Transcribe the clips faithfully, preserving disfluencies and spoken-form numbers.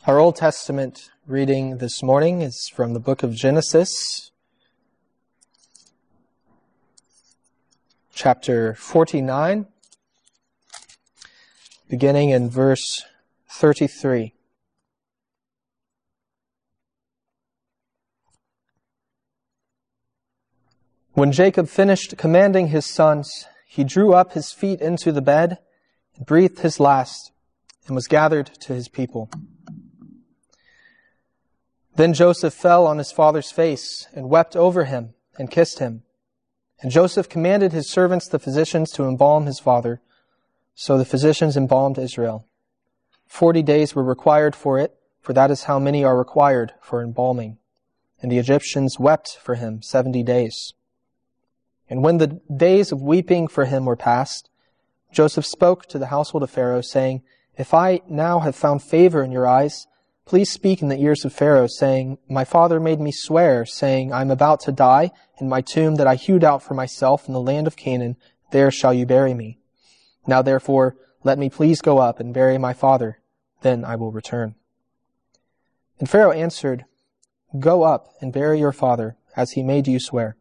Our Old Testament reading this morning is from the book of Genesis, chapter forty-nine, beginning in verse thirty-three. When Jacob finished commanding his sons, he drew up his feet into the bed and breathed his last and was gathered to his people. Then Joseph fell on his father's face and wept over him and kissed him. And Joseph commanded his servants, the physicians, to embalm his father. So the physicians embalmed Israel. Forty days were required for it, for that is how many are required for embalming. And the Egyptians wept for him seventy days. And when the days of weeping for him were past, Joseph spoke to the household of Pharaoh, saying, If I now have found favor in your eyes, please speak in the ears of Pharaoh, saying, My father made me swear, saying, I am about to die, in my tomb that I hewed out for myself in the land of Canaan, there shall you bury me. Now therefore, let me please go up and bury my father, then I will return. And Pharaoh answered, Go up and bury your father, as he made you swear.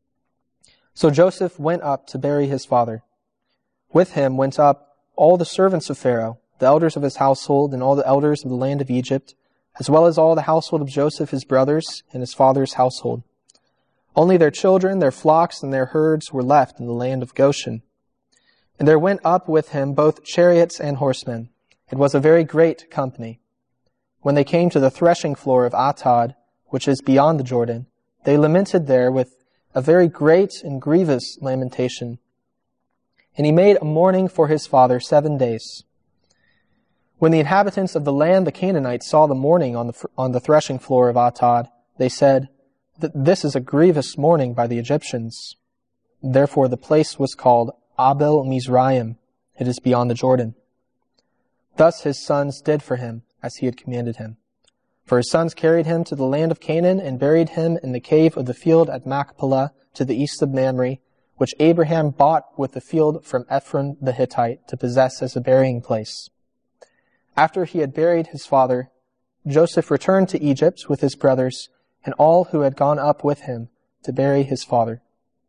So Joseph went up to bury his father. With him went up all the servants of Pharaoh, the elders of his household, and all the elders of the land of Egypt, as well as all the household of Joseph, his brothers, and his father's household. Only their children, their flocks, and their herds were left in the land of Goshen. And there went up with him both chariots and horsemen. It was a very great company. When they came to the threshing floor of Atad, which is beyond the Jordan, they lamented there with a very great and grievous lamentation. And he made a mourning for his father seven days. When the inhabitants of the land, the Canaanites, saw the mourning on the on the threshing floor of Atad, they said, This is a grievous mourning by the Egyptians. Therefore the place was called Abel Mizraim. It is beyond the Jordan. Thus his sons did for him as he had commanded him. For his sons carried him to the land of Canaan and buried him in the cave of the field at Machpelah to the east of Mamre, which Abraham bought with the field from Ephron the Hittite to possess as a burying place. After he had buried his father, Joseph returned to Egypt with his brothers and all who had gone up with him to bury his father.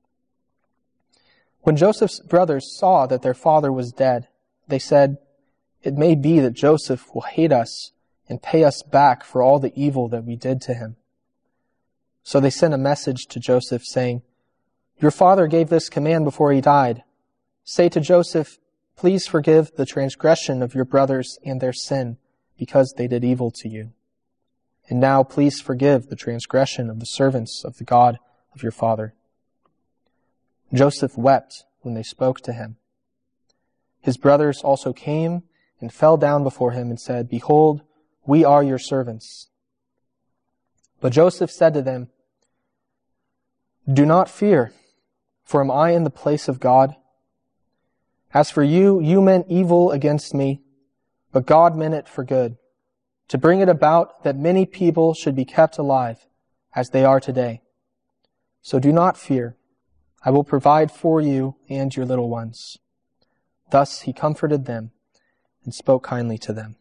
When Joseph's brothers saw that their father was dead, they said, It may be that Joseph will hate us and pay us back for all the evil that we did to him. So they sent a message to Joseph saying, Your father gave this command before he died. Say to Joseph, Please forgive the transgression of your brothers and their sin, because they did evil to you. And now please forgive the transgression of the servants of the God of your father. Joseph wept when they spoke to him. His brothers also came and fell down before him and said, Behold, we are your servants. But Joseph said to them, Do not fear, for am I in the place of God? As for you, you meant evil against me, but God meant it for good, to bring it about that many people should be kept alive, as they are today. So do not fear. I will provide for you and your little ones. Thus he comforted them and spoke kindly to them.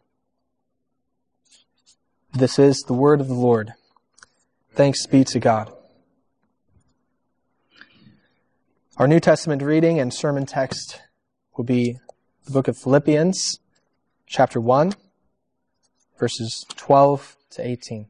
This is the word of the Lord. Thanks be to God. Our New Testament reading and sermon text will be the book of Philippians, chapter one, verses twelve to eighteen.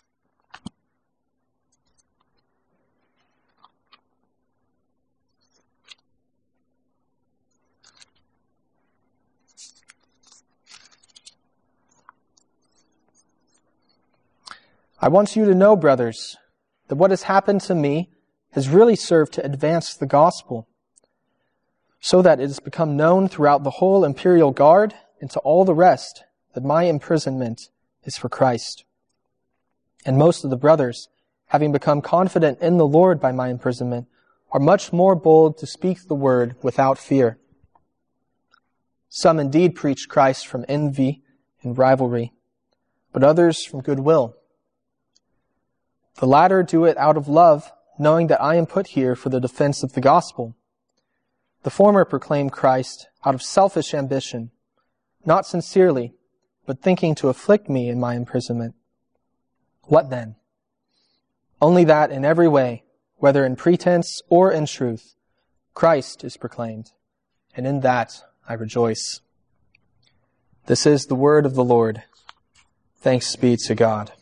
I want you to know, brothers, that what has happened to me has really served to advance the gospel, so that it has become known throughout the whole imperial guard and to all the rest that my imprisonment is for Christ. And most of the brothers, having become confident in the Lord by my imprisonment, are much more bold to speak the word without fear. Some indeed preach Christ from envy and rivalry, but others from goodwill. The latter do it out of love, knowing that I am put here for the defense of the gospel. The former proclaim Christ out of selfish ambition, not sincerely, but thinking to afflict me in my imprisonment. What then? Only that in every way, whether in pretense or in truth, Christ is proclaimed, and in that I rejoice. This is the word of the Lord. Thanks be to God.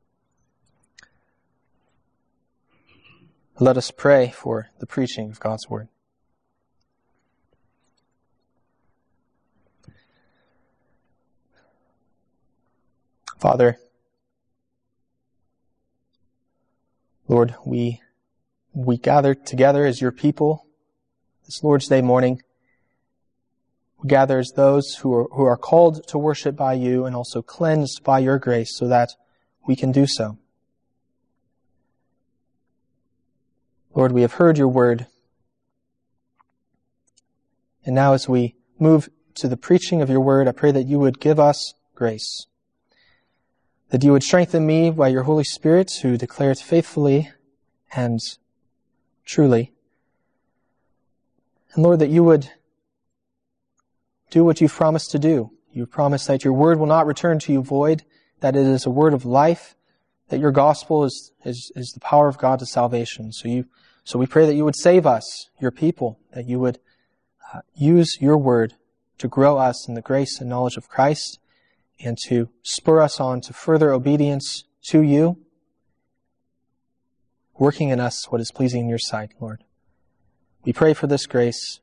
Let us pray for the preaching of God's word. Father, Lord, we we gather together as your people this Lord's Day morning. We gather as those who are, who are called to worship by you and also cleansed by your grace so that we can do so. Lord, we have heard your word. And now as we move to the preaching of your word, I pray that you would give us grace. That you would strengthen me by your Holy Spirit who declares faithfully and truly. And Lord, that you would do what you've promised to do. You've promised that your word will not return to you void, that it is a word of life, that your gospel is, is, is the power of God to salvation. So you, so we pray that you would save us, your people, that you would uh, use your word to grow us in the grace and knowledge of Christ and to spur us on to further obedience to you, working in us what is pleasing in your sight, Lord. We pray for this grace,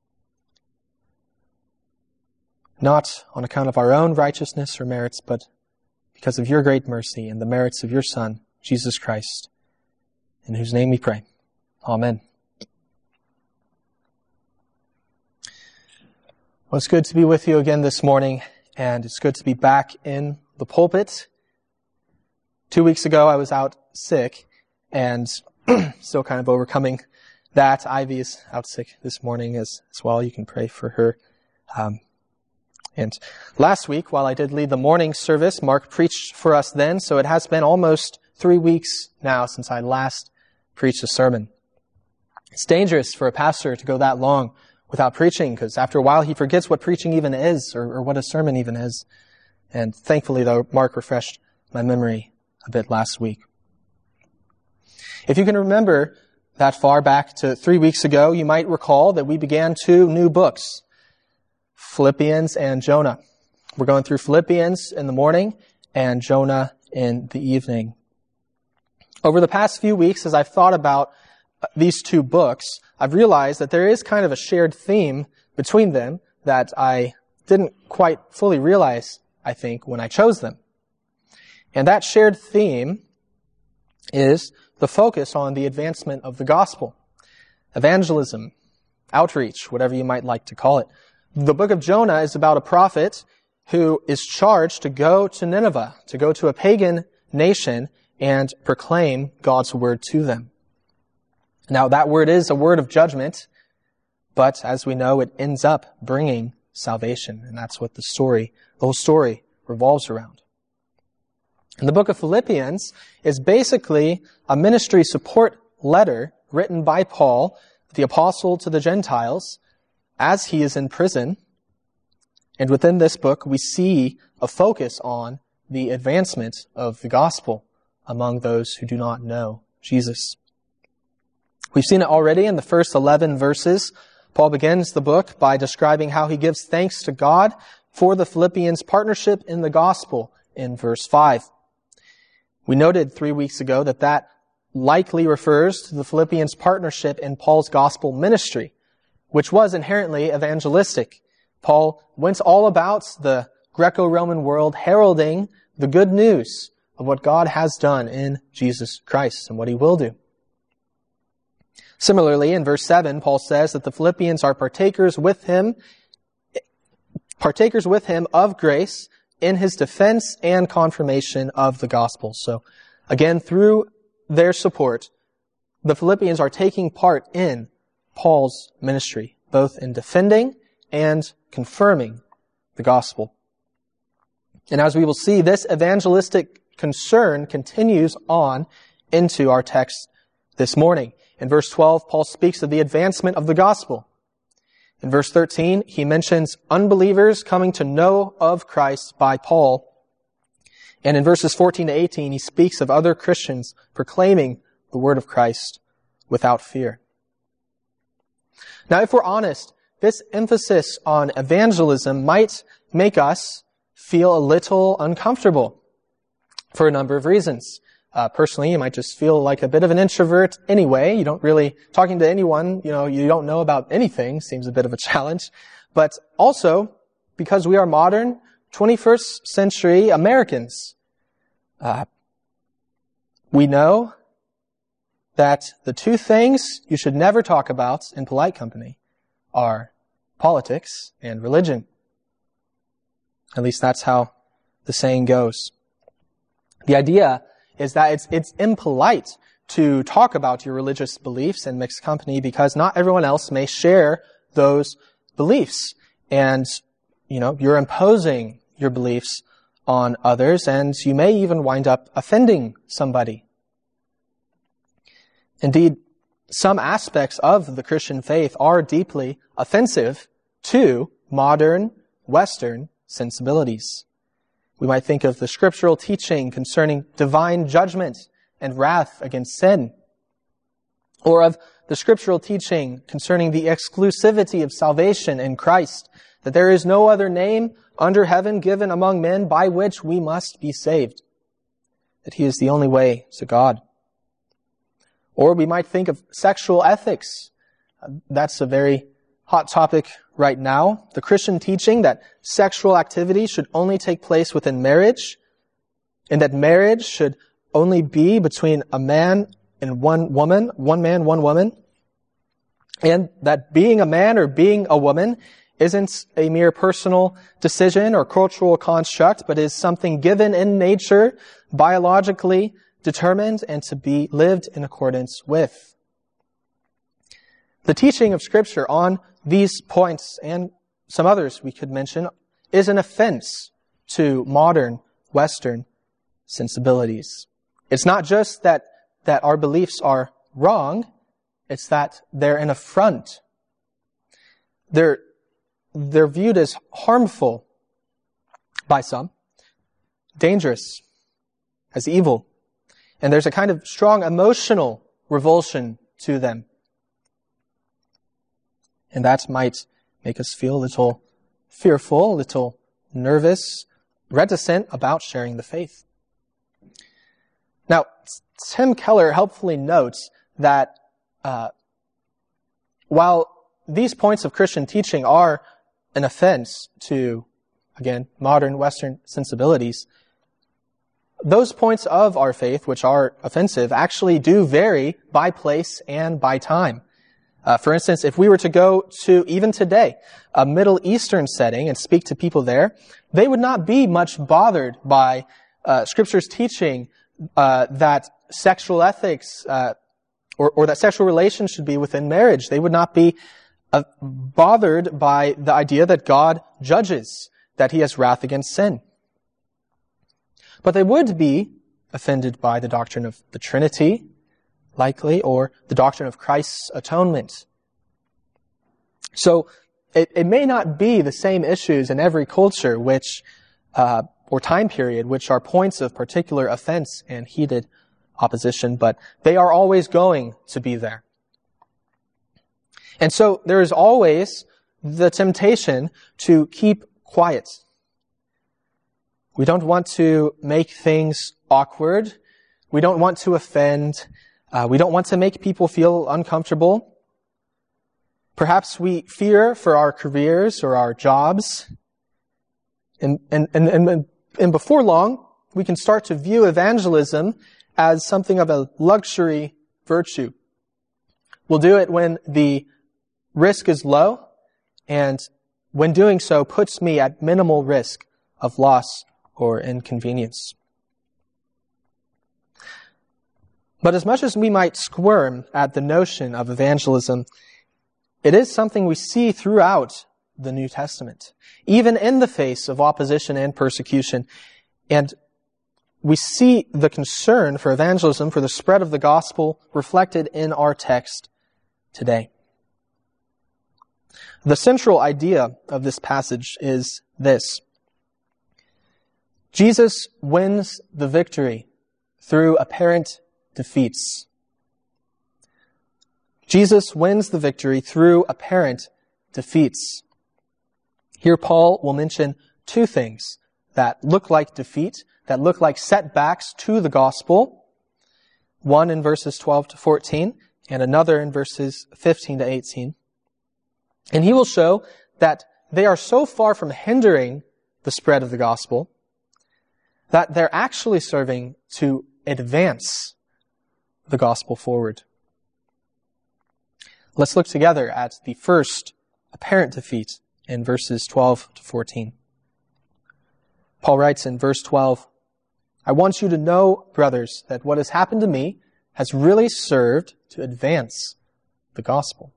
not on account of our own righteousness or merits, but because of your great mercy and the merits of your Son, Jesus Christ, in whose name we pray. Amen. Well, it's good to be with you again this morning, and it's good to be back in the pulpit. Two weeks ago, I was out sick, and still kind of overcoming that. Ivy is out sick this morning as, as well. You can pray for her. Um, and last week, while I did lead the morning service, Mark preached for us then, so it has been almost three weeks now since I last preached a sermon. It's dangerous for a pastor to go that long without preaching, because after a while he forgets what preaching even is, or, or what a sermon even is. And thankfully, though, Mark refreshed my memory a bit last week. If you can remember that far back to three weeks ago, you might recall that we began two new books, Philippians and Jonah. We're going through Philippians in the morning and Jonah in the evening. Over the past few weeks, as I've thought about these two books, I've realized that there is kind of a shared theme between them that I didn't quite fully realize, I think, when I chose them. And that shared theme is the focus on the advancement of the gospel, evangelism, outreach, whatever you might like to call it. The book of Jonah is about a prophet who is charged to go to Nineveh, to go to a pagan nation and proclaim God's word to them. Now, that word is a word of judgment, but as we know, it ends up bringing salvation, and that's what the story, the whole story revolves around. And the book of Philippians is basically a ministry support letter written by Paul, the apostle to the Gentiles, as he is in prison. And within this book, we see a focus on the advancement of the gospel among those who do not know Jesus. We've seen it already in the first eleven verses. Paul begins the book by describing how he gives thanks to God for the Philippians' partnership in the gospel in verse five. We noted three weeks ago that that likely refers to the Philippians' partnership in Paul's gospel ministry, which was inherently evangelistic. Paul went all about the Greco-Roman world heralding the good news of what God has done in Jesus Christ and what he will do. Similarly, in verse seven, Paul says that the Philippians are partakers with him, partakers with him of grace in his defense and confirmation of the gospel. So, again, through their support, the Philippians are taking part in Paul's ministry, both in defending and confirming the gospel. And as we will see, this evangelistic concern continues on into our text this morning. In verse twelve, Paul speaks of the advancement of the gospel. In verse thirteen, he mentions unbelievers coming to know of Christ by Paul. And in verses fourteen to eighteen, he speaks of other Christians proclaiming the word of Christ without fear. Now, if we're honest, this emphasis on evangelism might make us feel a little uncomfortable for a number of reasons. Uh, personally, you might just feel like a bit of an introvert anyway. You don't really, talking to anyone, you know, you don't know about anything seems a bit of a challenge. But also, because we are modern, twenty-first century Americans, uh, we know that the two things you should never talk about in polite company are politics and religion. At least that's how the saying goes. The idea is that it's, it's impolite to talk about your religious beliefs in mixed company because not everyone else may share those beliefs. And, you know, you're imposing your beliefs on others, and you may even wind up offending somebody. Indeed, some aspects of the Christian faith are deeply offensive to modern Western sensibilities. We might think of the scriptural teaching concerning divine judgment and wrath against sin, or of the scriptural teaching concerning the exclusivity of salvation in Christ, that there is no other name under heaven given among men by which we must be saved, that He is the only way to God. Or we might think of sexual ethics. That's a very hot topic right now. The Christian teaching that sexual activity should only take place within marriage, and that marriage should only be between a man and one woman, one man, one woman, and that being a man or being a woman isn't a mere personal decision or cultural construct, but is something given in nature, biologically determined, and to be lived in accordance with. The teaching of Scripture on these points, and some others we could mention, is an offense to modern Western sensibilities. It's not just that, that our beliefs are wrong, it's that they're an affront. They're, they're viewed as harmful by some, dangerous, as evil. And there's a kind of strong emotional revulsion to them. And that might make us feel a little fearful, a little nervous, reticent about sharing the faith. Now, Tim Keller helpfully notes that uh, while these points of Christian teaching are an offense to, again, modern Western sensibilities, those points of our faith, which are offensive, actually do vary by place and by time. Uh, for instance, if we were to go to, even today, a Middle Eastern setting and speak to people there, they would not be much bothered by uh, Scripture's teaching uh, that sexual ethics uh, or, or that sexual relations should be within marriage. They would not be uh, bothered by the idea that God judges, that He has wrath against sin. But they would be offended by the doctrine of the Trinity, likely, or the doctrine of Christ's atonement. So it, it may not be the same issues in every culture which, uh, or time period, which are points of particular offense and heated opposition, but they are always going to be there. And so there is always the temptation to keep quiet. We don't want to make things awkward. We don't want to offend. Uh, we don't want to make people feel uncomfortable. Perhaps we fear for our careers or our jobs. And, and, and, and, and before long, we can start to view evangelism as something of a luxury virtue. We'll do it when the risk is low, and when doing so puts me at minimal risk of loss or inconvenience. But as much as we might squirm at the notion of evangelism, it is something we see throughout the New Testament, even in the face of opposition and persecution. And we see the concern for evangelism, for the spread of the gospel, reflected in our text today. The central idea of this passage is this: Jesus wins the victory through apparent defeats. Jesus wins the victory through apparent defeats. Here Paul will mention two things that look like defeat, that look like setbacks to the gospel. One in verses twelve to fourteen, and another in verses fifteen to eighteen. And he will show that they are so far from hindering the spread of the gospel that they're actually serving to advance the gospel forward. Let's look together at the first apparent defeat in verses twelve to fourteen. Paul writes in verse twelve, "I want you to know, brothers, that what has happened to me has really served to advance the gospel."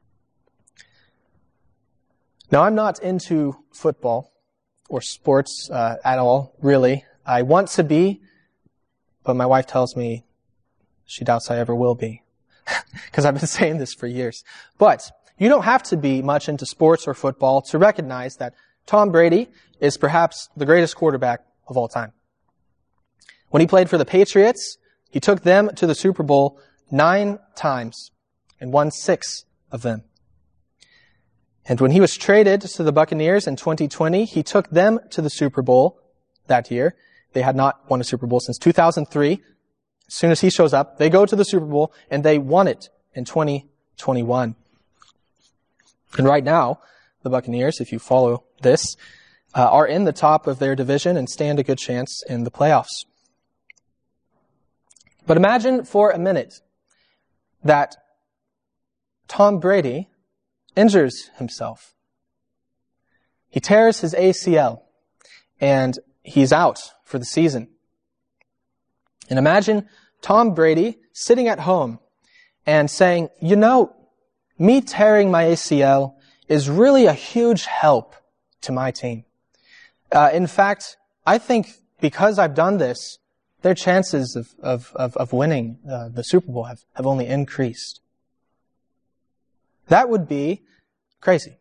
Now, I'm not into football or sports uh, at all, really. I want to be, but my wife tells me she doubts I ever will be, because I've been saying this for years. But you don't have to be much into sports or football to recognize that Tom Brady is perhaps the greatest quarterback of all time. When he played for the Patriots, he took them to the Super Bowl nine times and won six of them. And when he was traded to the Buccaneers in twenty twenty, he took them to the Super Bowl that year. They had not won a Super Bowl since two thousand three. As soon as he shows up, they go to the Super Bowl and they won it in twenty twenty-one. And right now, the Buccaneers, if you follow this, uh, are in the top of their division and stand a good chance in the playoffs. But imagine for a minute that Tom Brady injures himself. He tears his A C L and he's out for the season. And imagine Tom Brady sitting at home and saying, you know, me tearing my A C L is really a huge help to my team. Uh, in fact, I think because I've done this, their chances of, of, of, of winning uh, the Super Bowl have, have only increased. That would be crazy.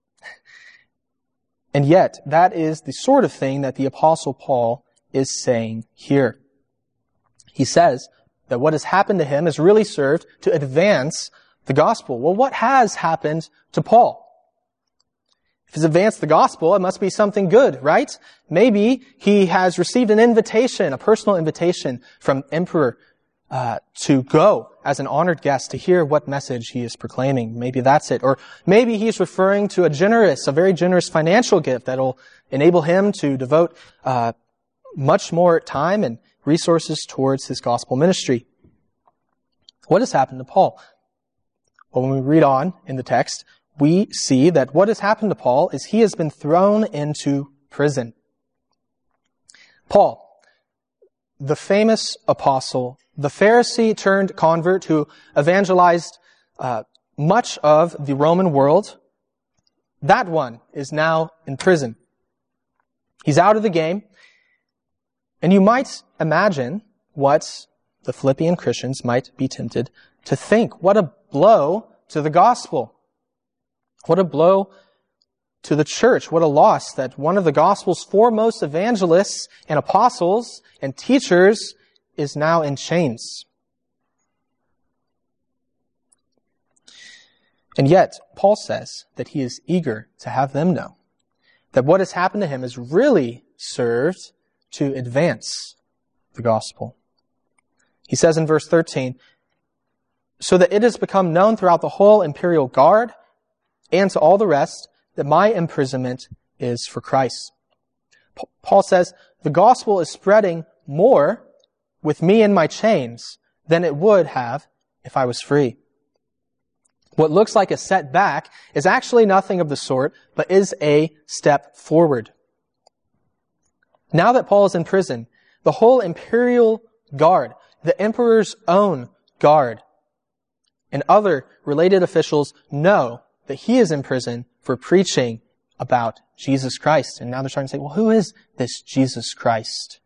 And yet, that is the sort of thing that the Apostle Paul is saying here. He says that what has happened to him has really served to advance the gospel. Well, what has happened to Paul? If he's advanced the gospel, it must be something good, right? Maybe he has received an invitation, a personal invitation from Emperor uh, to go as an honored guest to hear what message he is proclaiming. Maybe that's it. Or maybe he's referring to a generous, a very generous financial gift that will enable him to devote uh, much more time and resources towards his gospel ministry. What has happened to Paul? Well, when we read on in the text, we see that what has happened to Paul is he has been thrown into prison. Paul, the famous apostle, the Pharisee turned convert who evangelized uh, much of the Roman world, that one is now in prison. He's out of the game. And you might imagine what the Philippian Christians might be tempted to think. What a blow to the gospel. What a blow to the church. What a loss that one of the gospel's foremost evangelists and apostles and teachers is now in chains. And yet, Paul says that he is eager to have them know that what has happened to him has really served to advance the gospel. He says in verse thirteen, so that it has become known throughout the whole imperial guard and to all the rest that my imprisonment is for Christ. Paul says the gospel is spreading more with me in my chains than it would have if I was free. What looks like a setback is actually nothing of the sort, but is a step forward. Now that Paul is in prison, the whole imperial guard, the emperor's own guard, and other related officials know that he is in prison for preaching about Jesus Christ. And now they're starting to say, well, who is this Jesus Christ?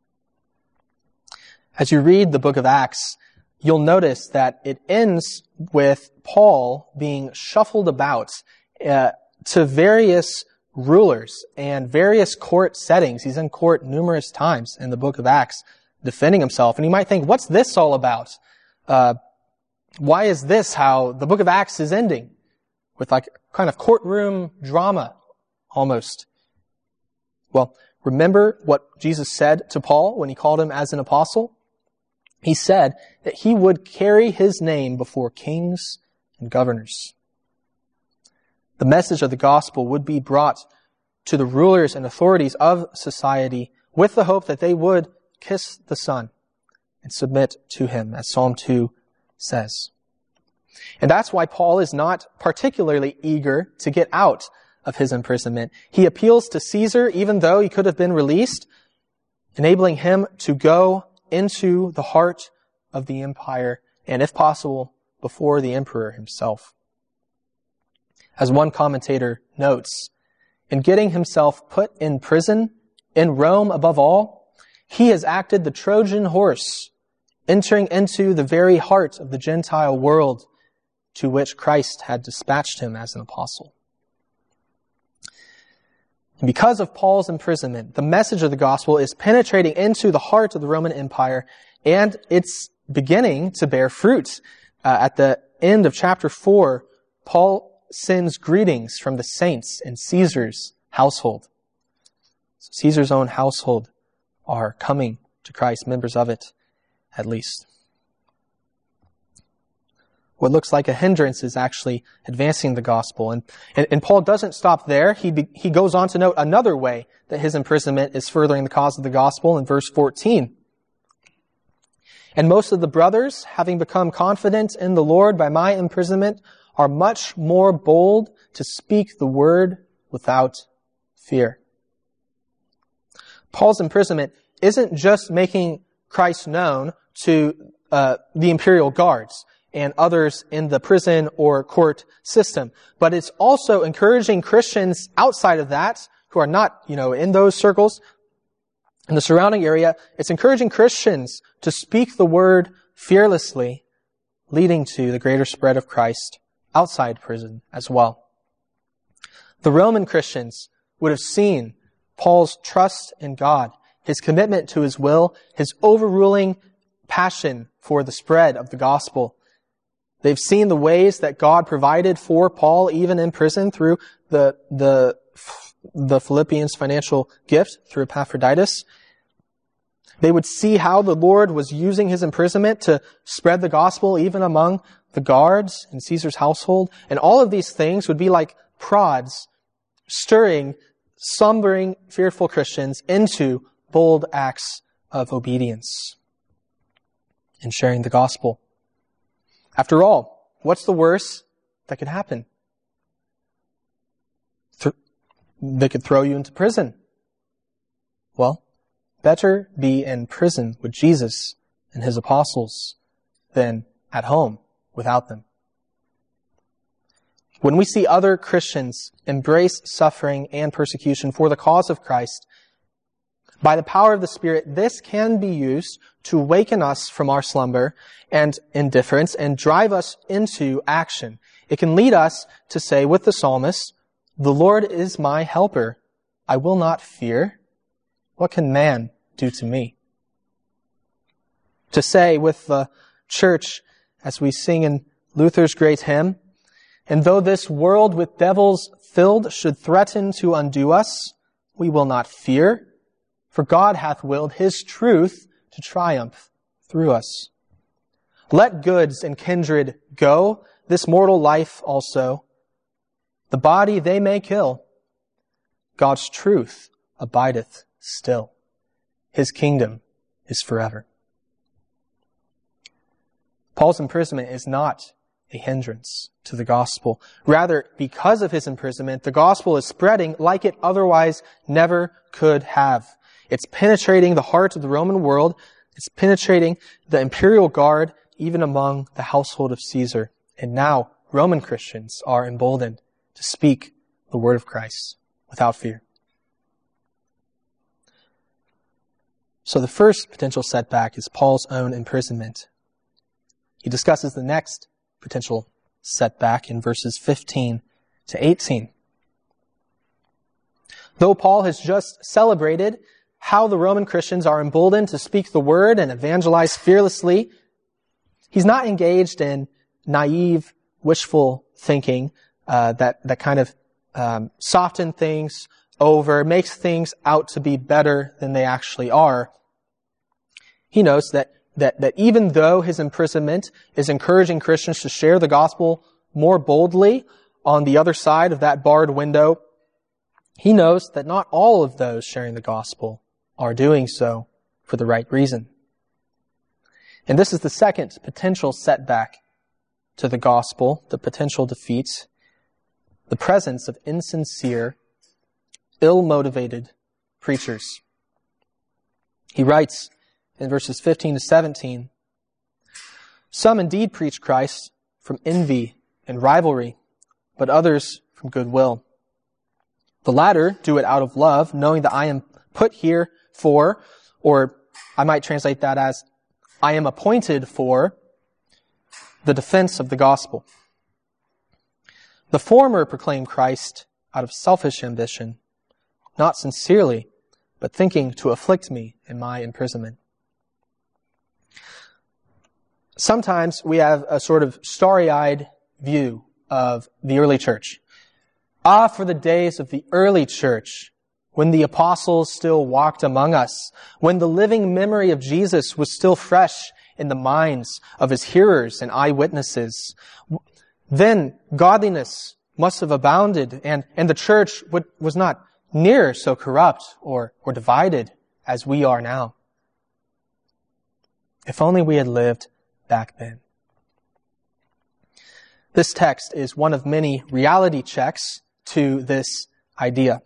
As you read the book of Acts, you'll notice that it ends with Paul being shuffled about uh, to various rulers and various court settings. He's in court numerous times in the book of Acts defending himself. And you might think, what's this all about? Uh, why is this how the book of Acts is ending? With like kind of courtroom drama almost. Well, remember what Jesus said to Paul when he called him as an apostle? He said that he would carry his name before kings and governors. The message of the gospel would be brought to the rulers and authorities of society with the hope that they would kiss the Son and submit to him, as Psalm two says. And that's why Paul is not particularly eager to get out of his imprisonment. He appeals to Caesar, even though he could have been released, enabling him to go into the heart of the empire, and if possible, before the emperor himself. As one commentator notes, in getting himself put in prison, in Rome above all, he has acted the Trojan horse, entering into the very heart of the Gentile world to which Christ had dispatched him as an apostle. And because of Paul's imprisonment, the message of the gospel is penetrating into the heart of the Roman Empire, and it's beginning to bear fruit. Uh, at the end of chapter four, Paul sends greetings from the saints in Caesar's household. So Caesar's own household are coming to Christ, members of it at least. What looks like a hindrance is actually advancing the gospel. And, and, and Paul doesn't stop there. He, be, he goes on to note another way that his imprisonment is furthering the cause of the gospel in verse fourteen. And most of the brothers, having become confident in the Lord by my imprisonment, are much more bold to speak the word without fear. Paul's imprisonment isn't just making Christ known to uh, the imperial guards and others in the prison or court system, but it's also encouraging Christians outside of that, who are not, you know, in those circles, in the surrounding area. It's encouraging Christians to speak the word fearlessly, leading to the greater spread of Christ outside prison as well. The Roman Christians would have seen Paul's trust in God, his commitment to his will, his overruling passion for the spread of the gospel. They've seen the ways that God provided for Paul, even in prison, through the, the, the Philippians' financial gift through Epaphroditus. They would see how the Lord was using his imprisonment to spread the gospel even among the guards in Caesar's household. And all of these things would be like prods stirring, slumbering, fearful Christians into bold acts of obedience in sharing the gospel. After all, what's the worst that could happen? Th- they could throw you into prison. Well, better be in prison with Jesus and his apostles than at home without them. When we see other Christians embrace suffering and persecution for the cause of Christ, by the power of the Spirit, this can be used to awaken us from our slumber and indifference and drive us into action. It can lead us to say with the psalmist, "The Lord is my helper. I will not fear. What can man do to me?" To say with the church, as we sing in Luther's great hymn, "And though this world with devils filled should threaten to undo us, we will not fear. For God hath willed his truth to triumph through us. Let goods and kindred go, this mortal life also. The body they may kill. God's truth abideth still. His kingdom is forever." Paul's imprisonment is not a hindrance to the gospel. Rather, because of his imprisonment, the gospel is spreading like it otherwise never could have. It's penetrating the heart of the Roman world. It's penetrating the imperial guard, even among the household of Caesar. And now Roman Christians are emboldened to speak the word of Christ without fear. So the first potential setback is Paul's own imprisonment. He discusses the next potential setback in verses fifteen to eighteen. Though Paul has just celebrated how the Roman Christians are emboldened to speak the word and evangelize fearlessly, he's not engaged in naive, wishful thinking uh, that, that kind of um, soften things over, makes things out to be better than they actually are. He knows that, that, that even though his imprisonment is encouraging Christians to share the gospel more boldly on the other side of that barred window, he knows that not all of those sharing the gospel are doing so for the right reason. And this is the second potential setback to the gospel, the potential defeat, the presence of insincere, ill-motivated preachers. He writes in verses fifteen to seventeen, "Some indeed preach Christ from envy and rivalry, but others from goodwill. The latter do it out of love, knowing that I am put here for," or I might translate that as, "I am appointed for," the defense of the gospel. The former proclaim Christ out of selfish ambition, not sincerely, but thinking to afflict me in my imprisonment. Sometimes we have a sort of starry-eyed view of the early church. Ah, for the days of the early church, when the apostles still walked among us, when the living memory of Jesus was still fresh in the minds of his hearers and eyewitnesses. Then godliness must have abounded, and, and the church would, was not near so corrupt or, or divided as we are now. If only we had lived back then. This text is one of many reality checks to this idea.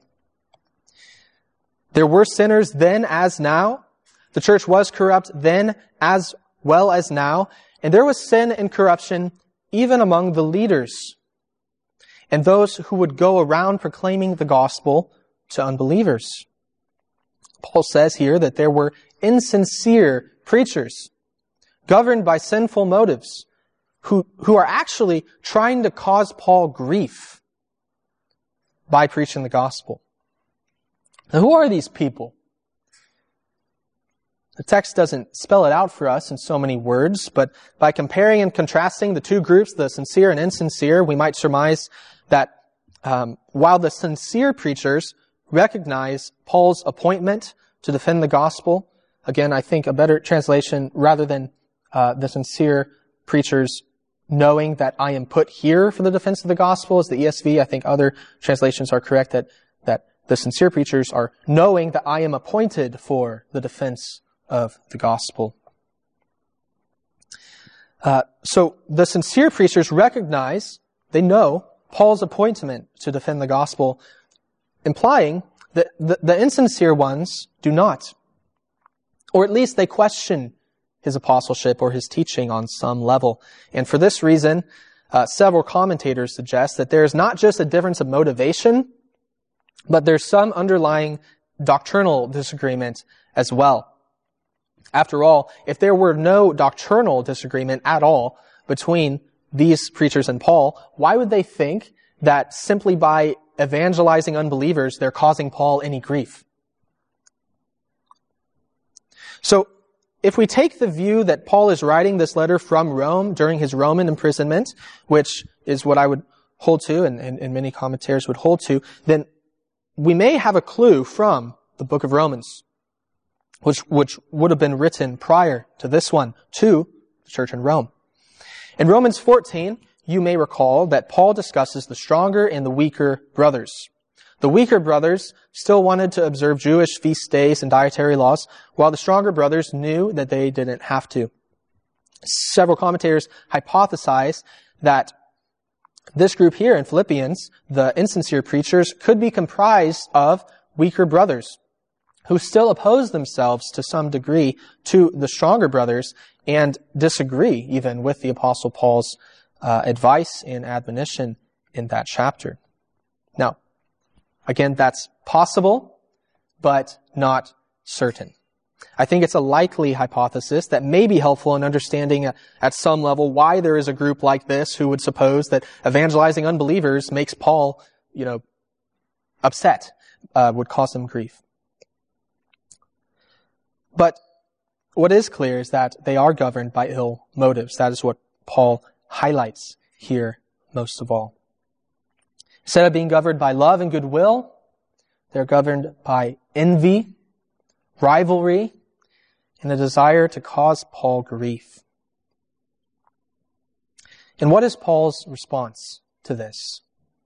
There were sinners then as now. The church was corrupt then as well as now. And there was sin and corruption even among the leaders and those who would go around proclaiming the gospel to unbelievers. Paul says here that there were insincere preachers governed by sinful motives who, who are actually trying to cause Paul grief by preaching the gospel. Now, who are these people? The text doesn't spell it out for us in so many words, but by comparing and contrasting the two groups, the sincere and insincere, we might surmise that um, while the sincere preachers recognize Paul's appointment to defend the gospel, again, I think a better translation, rather than uh, the sincere preachers knowing that I am put here for the defense of the gospel, is the E S V. I think other translations are correct that, that the sincere preachers are knowing that I am appointed for the defense of the gospel. Uh, so the sincere preachers recognize, they know Paul's appointment to defend the gospel, implying that the, the insincere ones do not. Or at least they question his apostleship or his teaching on some level. And for this reason, uh, several commentators suggest that there is not just a difference of motivation, but there's some underlying doctrinal disagreement as well. After all, if there were no doctrinal disagreement at all between these preachers and Paul, why would they think that simply by evangelizing unbelievers, they're causing Paul any grief? So, if we take the view that Paul is writing this letter from Rome during his Roman imprisonment, which is what I would hold to and, and, and many commentators would hold to, then we may have a clue from the book of Romans, which, which would have been written prior to this one, to the church in Rome. In Romans fourteen, you may recall that Paul discusses the stronger and the weaker brothers. The weaker brothers still wanted to observe Jewish feast days and dietary laws, while the stronger brothers knew that they didn't have to. Several commentators hypothesize that this group here in Philippians, the insincere preachers, could be comprised of weaker brothers who still oppose themselves to some degree to the stronger brothers and disagree even with the Apostle Paul's uh, advice and admonition in that chapter. Now, again, that's possible, but not certain. I think it's a likely hypothesis that may be helpful in understanding at, at some level why there is a group like this who would suppose that evangelizing unbelievers makes Paul, you know, upset, uh, would cause him grief. But what is clear is that they are governed by ill motives. That is what Paul highlights here most of all. Instead of being governed by love and goodwill, they're governed by envy, rivalry, and a desire to cause Paul grief. And what is Paul's response to this?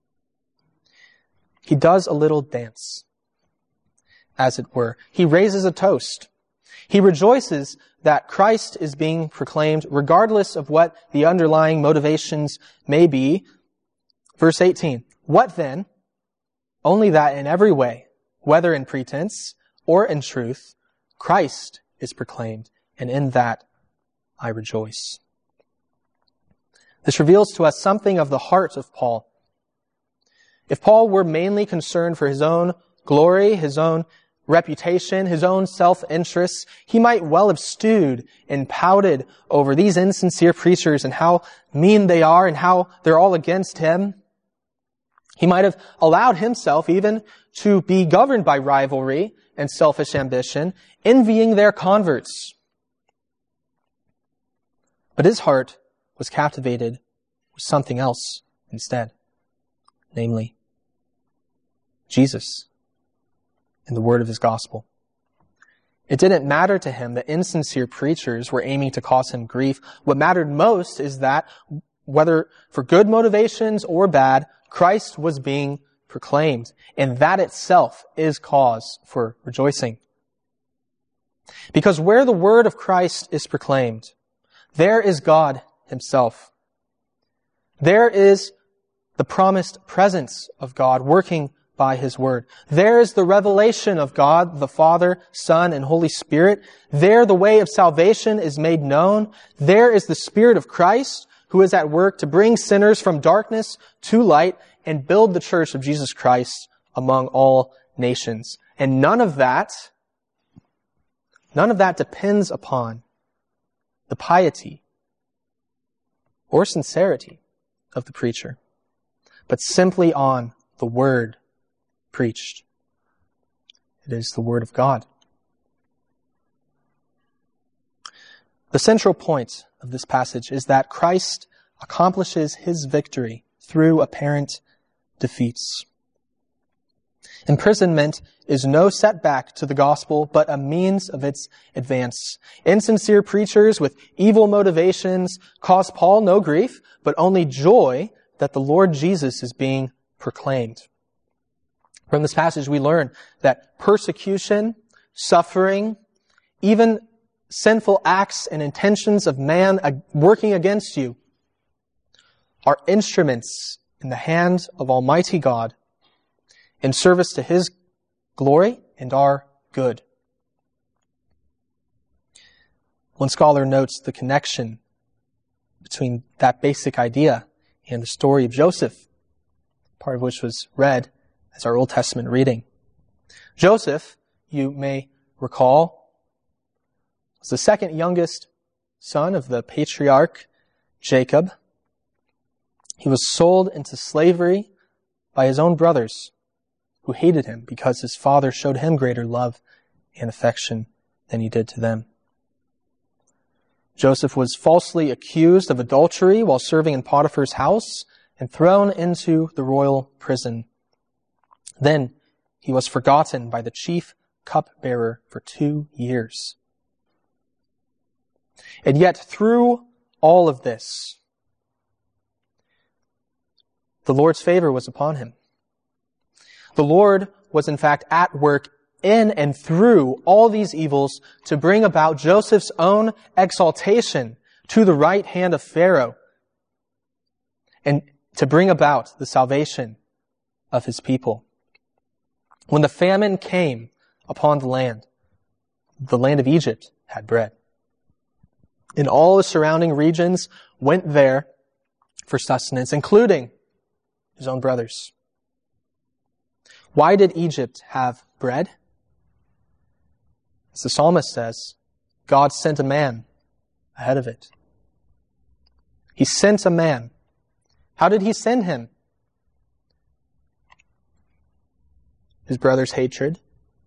He does a little dance, as it were. He raises a toast. He rejoices that Christ is being proclaimed regardless of what the underlying motivations may be. Verse eighteen, what then? Only that in every way, whether in pretense or in truth, Christ is proclaimed, and in that I rejoice. This reveals to us something of the heart of Paul. If Paul were mainly concerned for his own glory, his own reputation, his own self-interests, he might well have stewed and pouted over these insincere preachers and how mean they are and how they're all against him. He might have allowed himself even to be governed by rivalry and selfish ambition, envying their converts. But his heart was captivated with something else instead, namely Jesus and the word of his gospel. It didn't matter to him that insincere preachers were aiming to cause him grief. What mattered most is that, whether for good motivations or bad, Christ was being proclaimed, and that itself is cause for rejoicing. Because where the word of Christ is proclaimed, there is God himself. There is the promised presence of God working by his word. There is the revelation of God, the Father, Son, and Holy Spirit. There the way of salvation is made known. There is the Spirit of Christ who is at work to bring sinners from darkness to light and build the church of Jesus Christ among all nations. And none of that, none of that depends upon the piety or sincerity of the preacher, but simply on the word preached. It is the word of God. The central point of this passage is that Christ accomplishes his victory through apparent defeats. Imprisonment is no setback to the gospel, but a means of its advance. Insincere preachers with evil motivations cause Paul no grief, but only joy that the Lord Jesus is being proclaimed. From this passage, we learn that persecution, suffering, even sinful acts and intentions of man working against you are instruments in the hands of Almighty God in service to his glory and our good. One scholar notes the connection between that basic idea and the story of Joseph, part of which was read as our Old Testament reading. Joseph, you may recall, was the second youngest son of the patriarch Jacob. He was sold into slavery by his own brothers, who hated him because his father showed him greater love and affection than he did to them. Joseph was falsely accused of adultery while serving in Potiphar's house and thrown into the royal prison. Then he was forgotten by the chief cupbearer for two years. And yet through all of this, the Lord's favor was upon him. The Lord was in fact at work in and through all these evils to bring about Joseph's own exaltation to the right hand of Pharaoh and to bring about the salvation of his people. When the famine came upon the land, the land of Egypt had bread. And all the surrounding regions went there for sustenance, including his own brothers. Why did Egypt have bread? As the psalmist says, God sent a man ahead of it. He sent a man. How did he send him? His brother's hatred,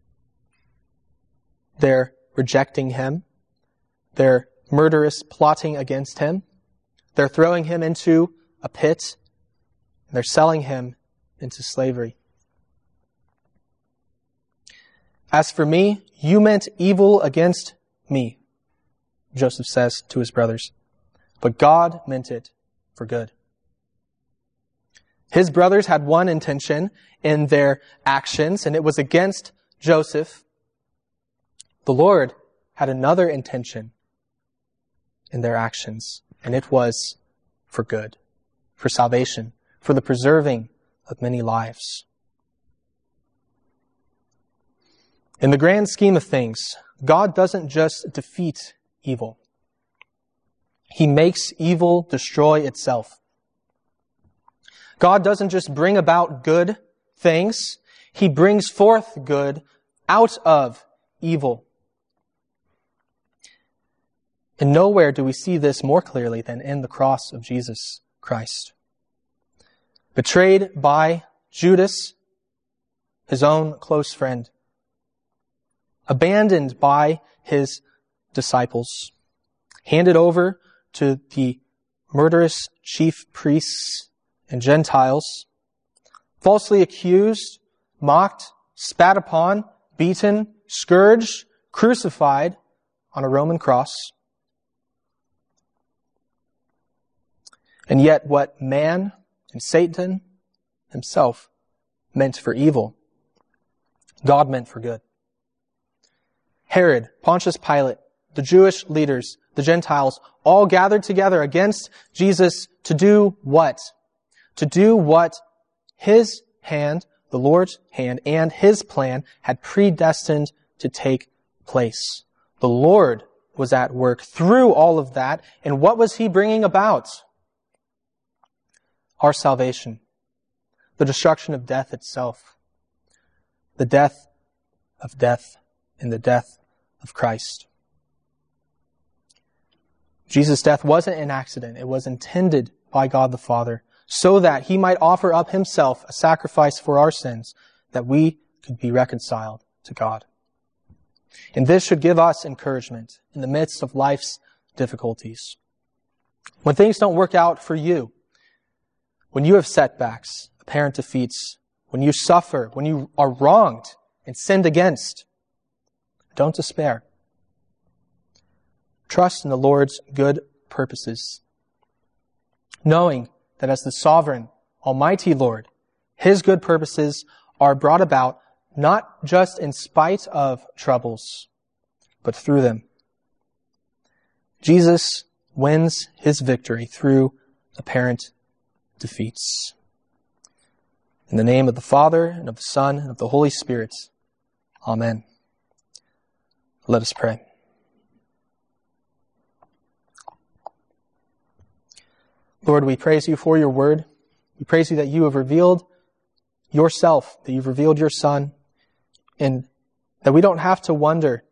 their rejecting him, their murderous plotting against him, they're throwing him into a pit, and they're selling him into slavery. As for me, you meant evil against me, Joseph says to his brothers, but God meant it for good. His brothers had one intention in their actions, and it was against Joseph. The Lord had another intention in their actions, and it was for good, for salvation, for the preserving of many lives. In the grand scheme of things, God doesn't just defeat evil. He makes evil destroy itself. God doesn't just bring about good things. He brings forth good out of evil. And nowhere do we see this more clearly than in the cross of Jesus Christ. Betrayed by Judas, his own close friend. Abandoned by his disciples. Handed over to the murderous chief priests and Gentiles. Falsely accused, mocked, spat upon, beaten, scourged, crucified on a Roman cross. And yet what man and Satan himself meant for evil, God meant for good. Herod, Pontius Pilate, the Jewish leaders, the Gentiles, all gathered together against Jesus to do what? To do what his hand, the Lord's hand, and his plan had predestined to take place. The Lord was at work through all of that, and what was he bringing about? Our salvation, the destruction of death itself, the death of death and the death of Christ. Jesus' death wasn't an accident. It was intended by God the Father so that he might offer up himself a sacrifice for our sins, that we could be reconciled to God. And this should give us encouragement in the midst of life's difficulties. When things don't work out for you, when you have setbacks, apparent defeats, when you suffer, when you are wronged and sinned against, don't despair. Trust in the Lord's good purposes, knowing that as the sovereign, almighty Lord, his good purposes are brought about not just in spite of troubles, but through them. Jesus wins his victory through apparent defeats. In the name of the Father, and of the Son, and of the Holy Spirit. Amen. Let us pray. Lord, we praise you for your word. We praise you that you have revealed yourself, that you've revealed your Son, and that we don't have to wonder.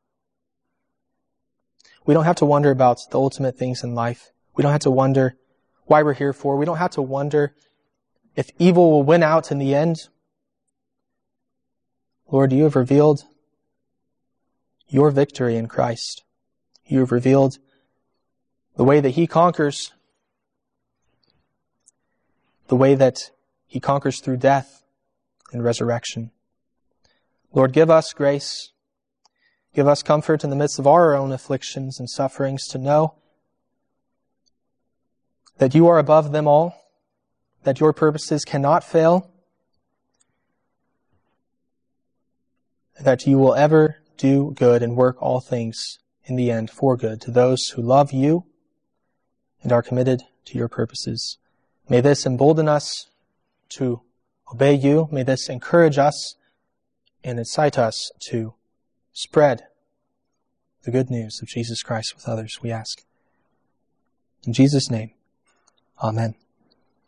We don't have to wonder about the ultimate things in life. We don't have to wonder why we're here for. We don't have to wonder if evil will win out in the end. Lord, you have revealed your victory in Christ. You have revealed the way that he conquers, the way that he conquers through death and resurrection. Lord, give us grace. Give us comfort in the midst of our own afflictions and sufferings to know that you are above them all, that your purposes cannot fail, that you will ever do good and work all things in the end for good to those who love you and are committed to your purposes. May this embolden us to obey you. May this encourage us and incite us to spread the good news of Jesus Christ with others, we ask. In Jesus' name, amen.